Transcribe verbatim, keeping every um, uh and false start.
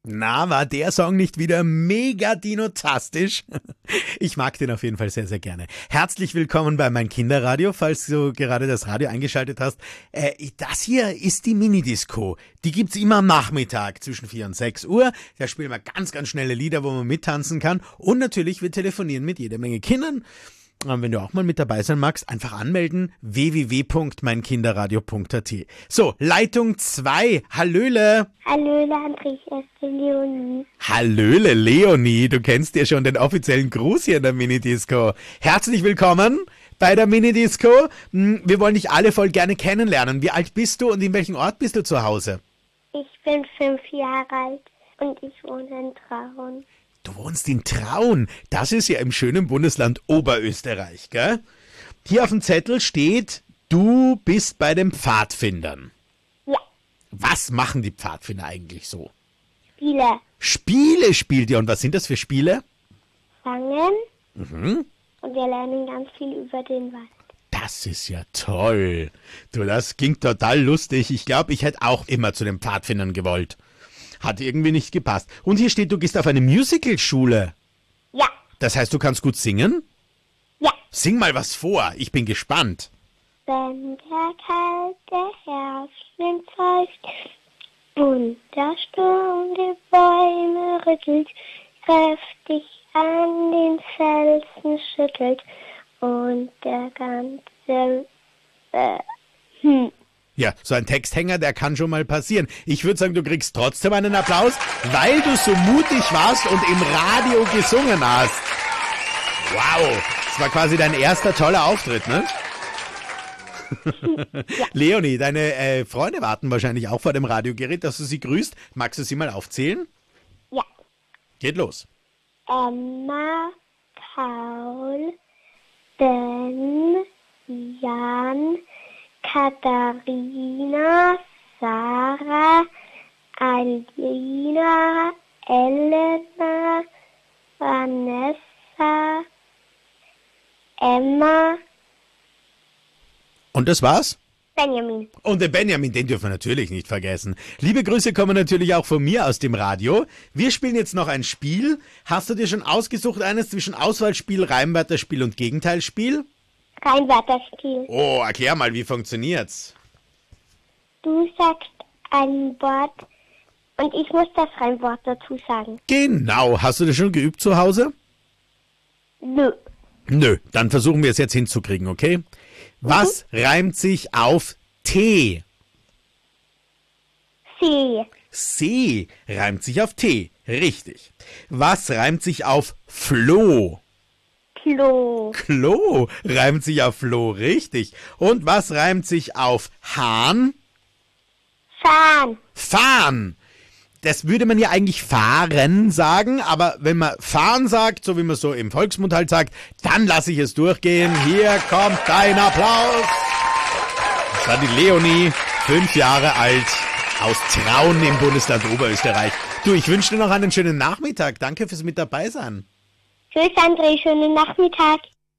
Na, war der Song nicht wieder mega dinotastisch? Ich mag den auf jeden Fall sehr, sehr gerne. Herzlich willkommen bei Mein Kinderradio, falls du gerade das Radio eingeschaltet hast. Äh, das hier ist die Mini-Disco. Die gibt's immer am Nachmittag zwischen vier und sechs Uhr. Da spielen wir ganz, ganz schnelle Lieder, wo man mittanzen kann. Und natürlich, wir telefonieren mit jeder Menge Kindern. Und wenn du auch mal mit dabei sein magst, einfach anmelden, w w w punkt mein kinderradio punkt a t. So, Leitung zwei. Hallöle. Hallöle, André, ich ist die Leonie. Hallöle, Leonie. Du kennst ja schon den offiziellen Gruß hier in der Minidisco. Herzlich willkommen bei der Minidisco. Wir wollen dich alle voll gerne kennenlernen. Wie alt bist du und in welchem Ort bist du zu Hause? Ich bin fünf Jahre alt und ich wohne in Traun. Du wohnst in Traun. Das ist ja im schönen Bundesland Oberösterreich, gell? Hier auf dem Zettel steht, du bist bei den Pfadfindern. Ja. Was machen die Pfadfinder eigentlich so? Spiele. Spiele spielt ihr. Und was sind das für Spiele? Fangen. Mhm. Und wir lernen ganz viel über den Wald. Das ist ja toll. Du, das klingt total lustig. Ich glaube, ich hätte auch immer zu den Pfadfindern gewollt. Hat irgendwie nicht gepasst. Und hier steht, du gehst auf eine Musicalschule. Ja. Das heißt, du kannst gut singen? Ja. Sing mal was vor. Ich bin gespannt. Wenn der kalte Herbstwind pfeift und der Sturm die Bäume rüttelt, kräftig an den Felsen schüttelt und der ganze äh, hm. Ja, so ein Texthänger, der kann schon mal passieren. Ich würde sagen, du kriegst trotzdem einen Applaus, weil du so mutig warst und im Radio gesungen hast. Wow, das war quasi dein erster toller Auftritt, ne? Ja. Leonie, deine äh, Freunde warten wahrscheinlich auch vor dem Radiogerät, dass du sie grüßt. Magst du sie mal aufzählen? Ja. Geht los. Emma, Paul, Ben, Jan, Katharina, Sarah, Alina, Elena, Vanessa, Emma. Und das war's? Benjamin. Und den Benjamin, den dürfen wir natürlich nicht vergessen. Liebe Grüße kommen natürlich auch von mir aus dem Radio. Wir spielen jetzt noch ein Spiel. Hast du dir schon ausgesucht, eines zwischen Auswahlspiel, Reimwörterspiel und Gegenteilsspiel? Reimwörterspiel. Oh, erklär mal, wie funktioniert's? Du sagst ein Wort und ich muss das Reimwort dazu sagen. Genau. Hast du das schon geübt zu Hause? Nö. Nö, dann versuchen wir es jetzt hinzukriegen, okay? Was mhm. reimt sich auf T? See. See reimt sich auf T. Richtig. Was reimt sich auf Floh? Klo. Klo reimt sich auf Floh, richtig. Und was reimt sich auf Hahn? Fahren. Fahren. Das würde man ja eigentlich fahren sagen, aber wenn man fahren sagt, so wie man so im Volksmund halt sagt, dann lasse ich es durchgehen. Hier kommt dein Applaus. Das war die Leonie, fünf Jahre alt, aus Traun im Bundesland Oberösterreich. Du, ich wünsche dir noch einen schönen Nachmittag. Danke fürs mit dabei sein. Tschüss, André, schönen Nachmittag.